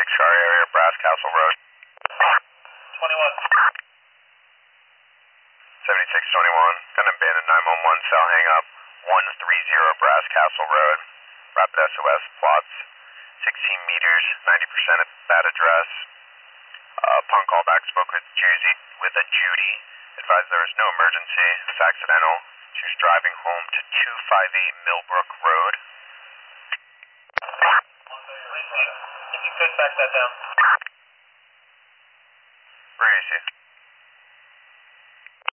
car area, Brass Castle Road. 21. 7621, got an abandoned 911 cell hang up, 130 Brass Castle Road. Rapid SOS plots, 16 meters, 90% at that address. Upon callback, spoke with Judy. Advised there was no emergency. It was accidental. She was driving home to 258 Millbrook Road. If you could back that down.